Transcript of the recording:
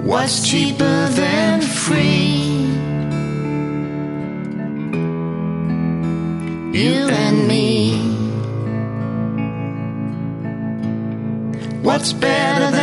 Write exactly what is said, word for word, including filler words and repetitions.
What's cheaper than free? You and me. What's better